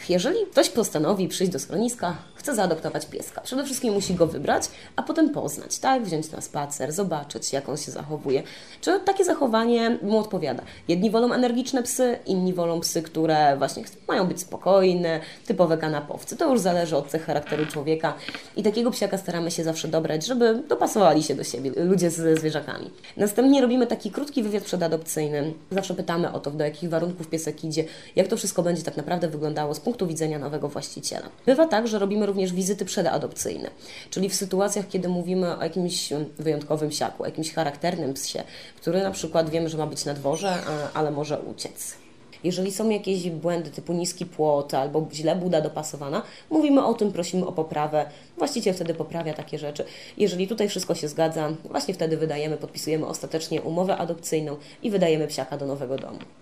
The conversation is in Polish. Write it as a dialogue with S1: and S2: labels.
S1: Jeżeli ktoś postanowi przyjść do schroniska, chce zaadoptować pieska, przede wszystkim musi go wybrać, a potem poznać, tak? Wziąć na spacer, zobaczyć, jak on się zachowuje. Czy takie zachowanie mu odpowiada. Jedni wolą energiczne psy, inni wolą psy, które właśnie mają być spokojne, typowe kanapowcy. To już zależy od cech charakteru człowieka i takiego psiaka staramy się zawsze dobrać, żeby dopasowali się do siebie ludzie ze zwierzakami. Następnie robimy taki krótki wywiad przedadopcyjny. Zawsze pytamy o to, do jakich warunków piesek idzie, jak to wszystko będzie tak naprawdę wyglądało z punktu widzenia nowego właściciela. Bywa tak, że robimy również wizyty przedadopcyjne, czyli w sytuacjach, kiedy mówimy o jakimś wyjątkowym psiaku, o jakimś charakternym psie, który na przykład wiemy, że ma być na dworze, ale może uciec. Jeżeli są jakieś błędy typu niski płot albo źle buda dopasowana, mówimy o tym, prosimy o poprawę. Właściciel wtedy poprawia takie rzeczy. Jeżeli tutaj wszystko się zgadza, właśnie wtedy podpisujemy ostatecznie umowę adopcyjną i wydajemy psiaka do nowego domu.